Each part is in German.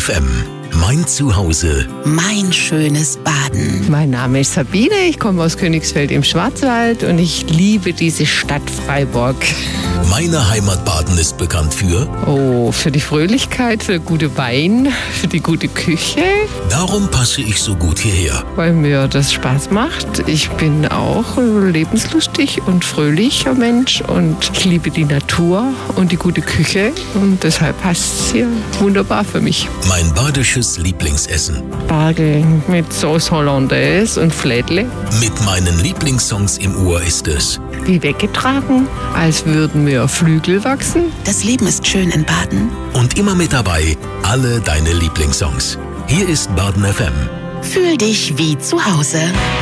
FM. Mein Zuhause. Mein schönes Baden. Mein Name ist Sabine, ich komme aus Königsfeld im Schwarzwald und ich liebe diese Stadt Freiburg. Meine Heimat Baden ist bekannt für die Fröhlichkeit, für gute Wein, für die gute Küche. Darum passe ich so gut hierher. Weil mir das Spaß macht. Ich bin auch lebenslustig und fröhlicher Mensch und ich liebe die Natur und die gute Küche und deshalb passt es hier wunderbar für mich. Mein badisches Lieblingsessen. Spargel mit Sauce Hollandaise und Flädle. Mit meinen Lieblingssongs im Ohr ist es Wie weggetragen, als würden mir Flügel wachsen. Das Leben ist schön in Baden. und immer mit dabei alle deine Lieblingssongs. Hier ist Baden FM. Fühl dich wie zu Hause.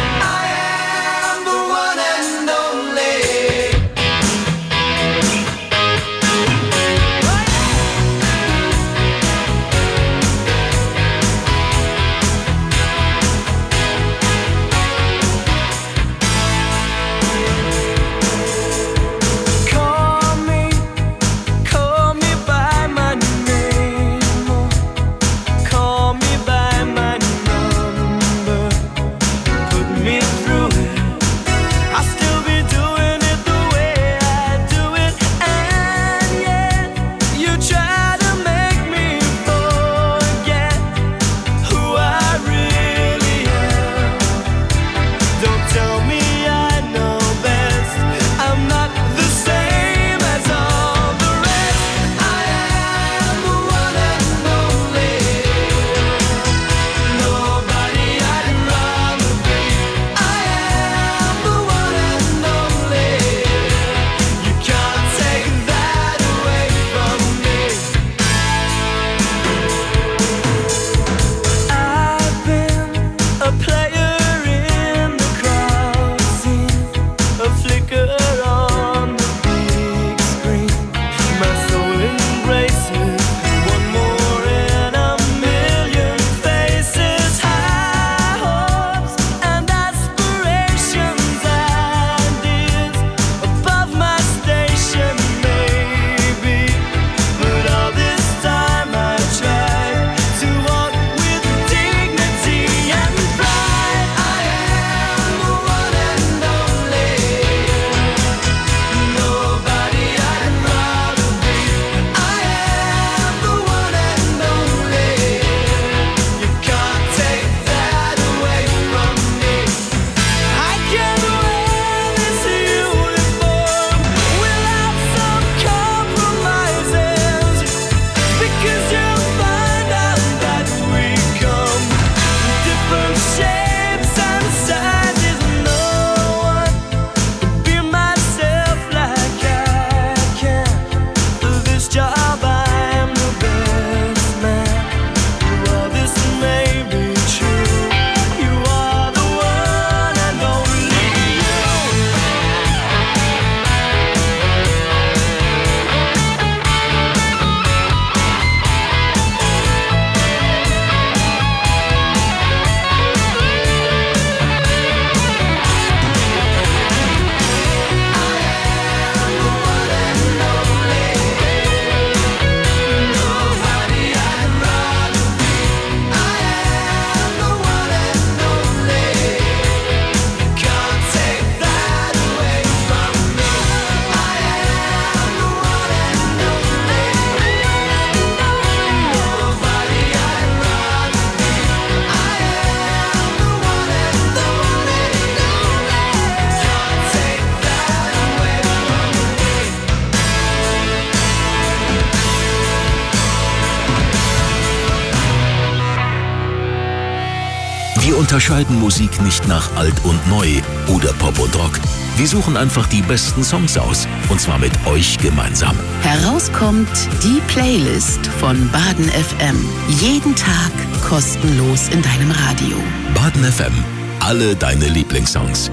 Wir unterscheiden Musik nicht nach alt und neu oder Pop und Rock. Wir suchen einfach die besten Songs aus. Und zwar mit euch gemeinsam. Herauskommt die Playlist von Baden FM. Jeden Tag kostenlos in deinem Radio. Baden FM. Alle deine Lieblingssongs.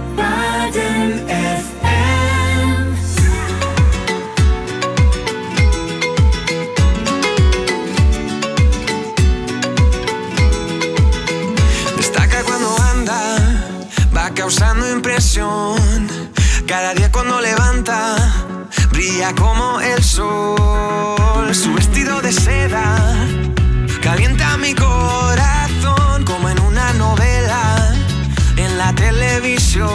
Baden FM. Causando impresión, cada día cuando levanta, brilla como el sol. Su vestido de seda calienta mi corazón como en una novela en la televisión.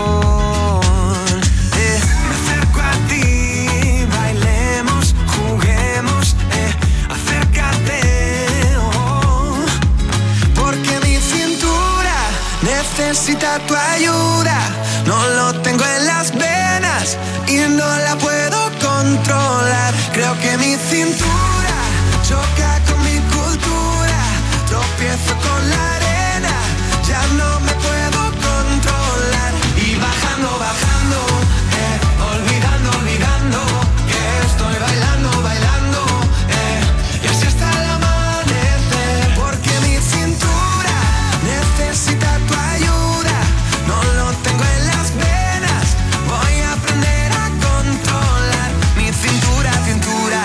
Me acerco a ti, bailemos, juguemos, acércate, porque mi cintura necesita tu ayuda. No lo tengo en las venas y no la puedo controlar. Creo que mi cintura choca con mi cultura. Tropiezo con la arena, ya no me puedo controlar. Y bajando, bajando, olvidando, olvidando que estoy bailando, bailando, y así hasta el amanecer. Porque mi cintura necesita tu ayuda. No lo tengo en las venas, voy a aprender a controlar mi cintura, cintura.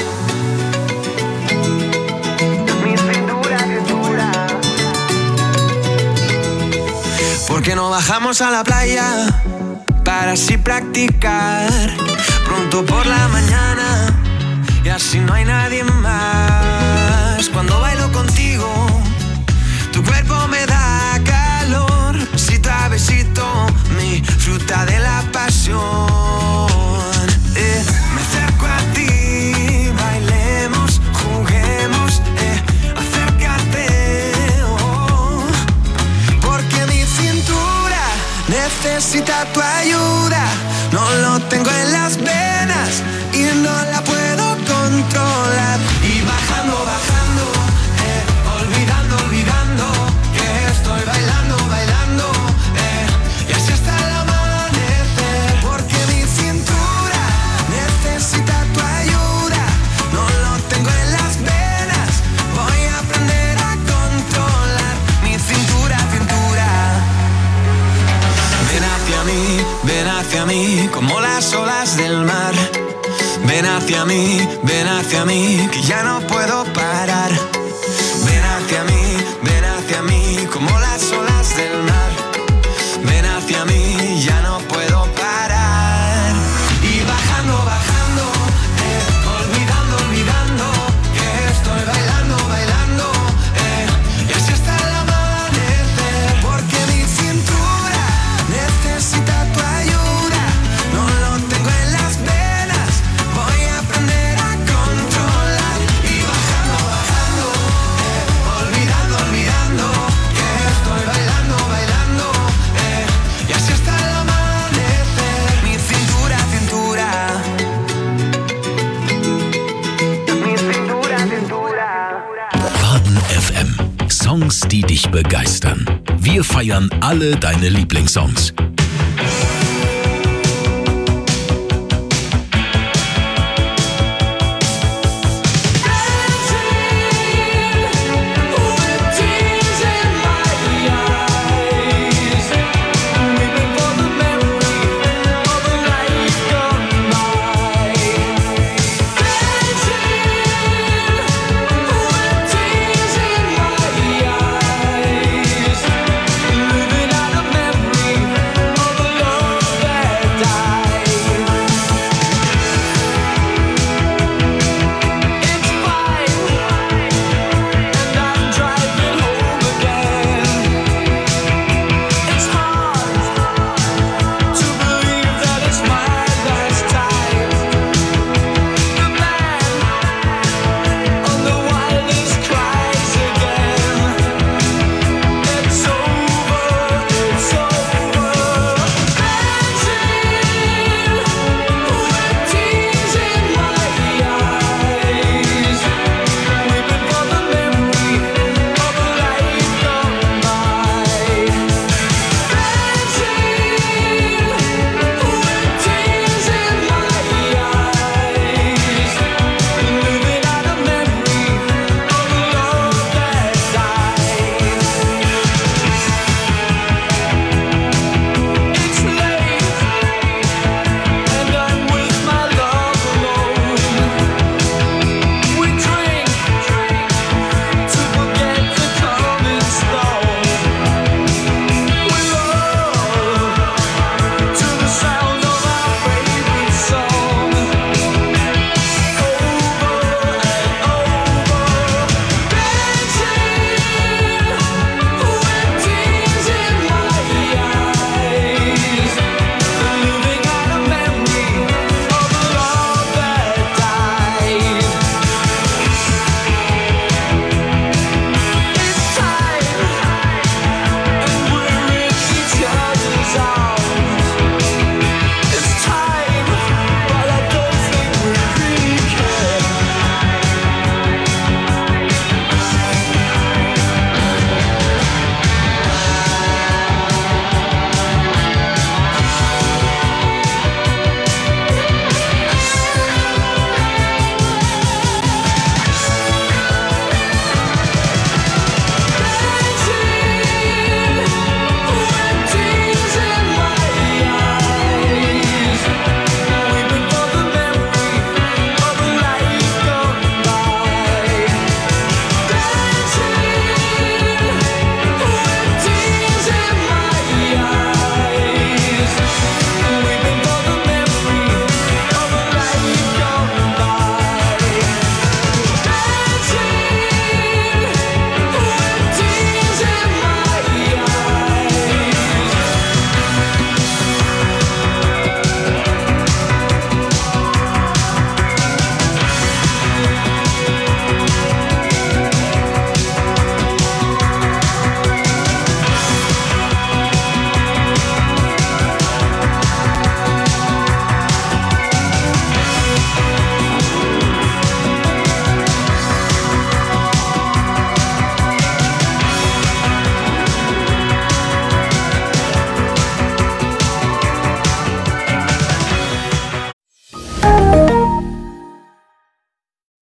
Mi cintura, cintura. ¿Por qué no bajamos a la playa para así practicar pronto por la mañana y así no hay nadie más? Cuando bailo contigo, tu cuerpo me da calor, besito a besito, mi fruta de la pasión. Me acerco a ti, bailemos, juguemos, acércate, porque mi cintura necesita tu ayuda. No lo tengo en las venas y no la puedo controlar. Y bajando, bajando, olvidando, olvidando que estoy bailando, bailando, y así hasta el amanecer. Porque mi cintura necesita tu ayuda. No lo tengo en las venas, voy a aprender a controlar mi cintura, cintura. Ven hacia mí, como las olas del mar. Ven hacia mí, que ya no puedo parar. Ven hacia mí, como las olas del mar. Ven hacia mí, ya no puedo parar. Y bajando, bajando, olvidando, olvidando que estoy bailando, bailando, y así hasta el amanecer. Porque mi cintura necesita tu ayuda. No lo tengo en las venas, voy a aprender a controlar. Y bajando, bajando, olvidando, olvidando que estoy bailando, bailando, y así hasta el amanecer. Mi cintura, cintura. Mi cintura, cintura. Baden FM. Songs, die dich begeistern. Wir feiern alle deine Lieblingssongs. Living out of memory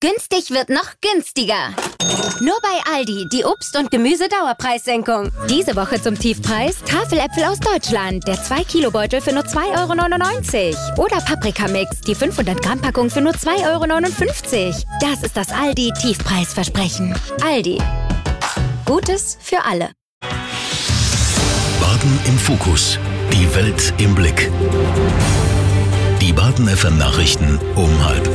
Günstig wird noch günstiger. Nur bei Aldi die Obst- und Gemüse-Dauerpreissenkung. Diese Woche zum Tiefpreis Tafeläpfel aus Deutschland. Der 2-Kilo-Beutel für nur 2,99 €. Oder Paprikamix, die 500-Gramm-Packung für nur 2,59 €. Das ist das Aldi-Tiefpreisversprechen. Aldi. Gutes für alle. Baden im Fokus. Die Welt im Blick. Die Baden FM Nachrichten um 12:30.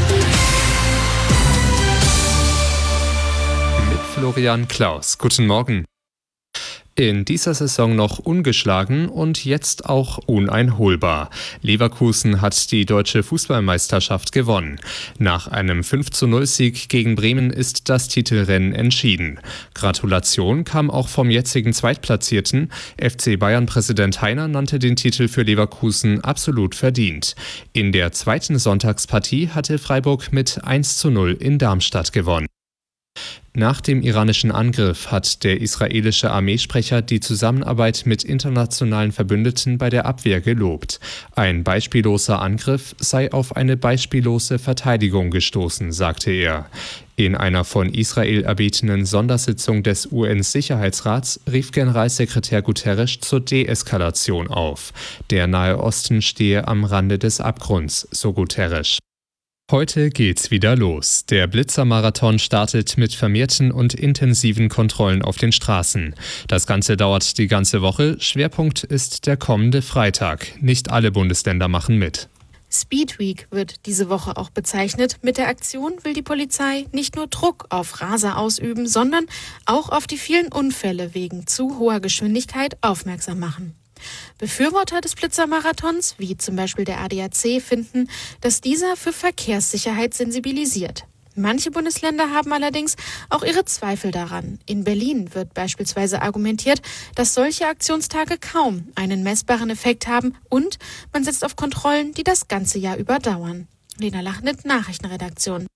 Mit Florian Klaus. Guten Morgen. In dieser Saison noch ungeschlagen und jetzt auch uneinholbar. Leverkusen hat die deutsche Fußballmeisterschaft gewonnen. Nach einem 5:0-Sieg gegen Bremen ist das Titelrennen entschieden. Gratulation kam auch vom jetzigen Zweitplatzierten. FC Bayern-Präsident Heiner nannte den Titel für Leverkusen absolut verdient. In der zweiten Sonntagspartie hatte Freiburg mit 1:0 in Darmstadt gewonnen. Nach dem iranischen Angriff hat der israelische Armeesprecher die Zusammenarbeit mit internationalen Verbündeten bei der Abwehr gelobt. Ein beispielloser Angriff sei auf eine beispiellose Verteidigung gestoßen, sagte er. In einer von Israel erbetenen Sondersitzung des UN-Sicherheitsrats rief Generalsekretär Guterres zur Deeskalation auf. Der Nahe Osten stehe am Rande des Abgrunds, so Guterres. Heute geht's wieder los. Der Blitzermarathon startet mit vermehrten und intensiven Kontrollen auf den Straßen. Das Ganze dauert die ganze Woche. Schwerpunkt ist der kommende Freitag. Nicht alle Bundesländer machen mit. Speed Week wird diese Woche auch bezeichnet. Mit der Aktion will die Polizei nicht nur Druck auf Raser ausüben, sondern auch auf die vielen Unfälle wegen zu hoher Geschwindigkeit aufmerksam machen. Befürworter des Blitzermarathons, wie zum Beispiel der ADAC, finden, dass dieser für Verkehrssicherheit sensibilisiert. Manche Bundesländer haben allerdings auch ihre Zweifel daran. In Berlin wird beispielsweise argumentiert, dass solche Aktionstage kaum einen messbaren Effekt haben und man setzt auf Kontrollen, die das ganze Jahr über dauern. Lena Lachnit, Nachrichtenredaktion.